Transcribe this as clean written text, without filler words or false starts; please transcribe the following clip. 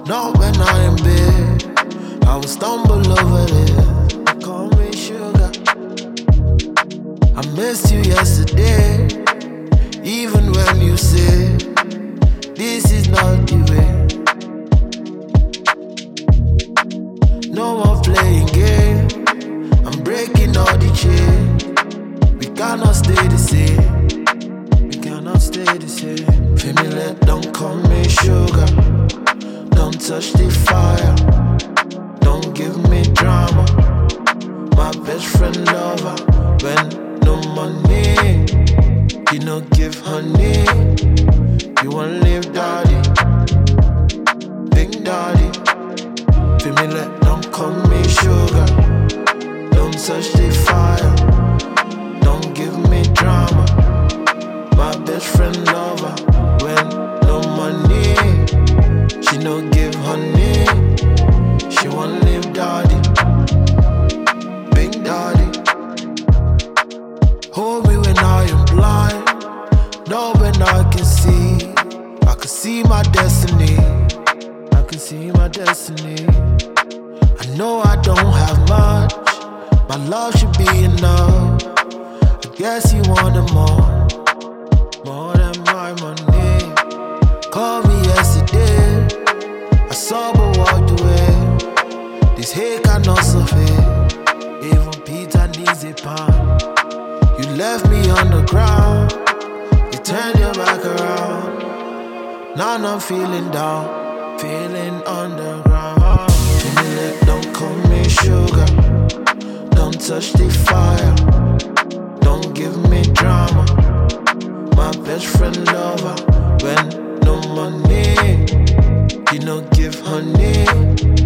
Not when I am big, I will stumble over this. Call me sugar. I missed you yesterday, even when you said this is not the way. No more playing games, I'm breaking all the chains. We cannot stay the same. We cannot stay the same. Family, don't call me sugar. Don't touch the fire. Don't give me drama. My best friend lover. When no money, you no give honey. You won't live daddy, big daddy. Family, don't call me sugar. Don't touch the fire. Don't give me drama. My best friend lover. When no money, she no give honey. She won't live daddy, big daddy. Hold me when I am blind. No, when I can see. I can see my destiny. I can see my destiny. I know I don't have much. My love should be enough. I guess you wanted more than my money. Called me yesterday, I saw but walked away. This hate cannot survive. Even Peter needs a pound. You left me on the ground. You turned your back around. Now I'm feeling down, feeling underground. Family, don't call me sugar. Don't touch the fire. Don't give me drama. My best friend lover. When no money, you no give honey.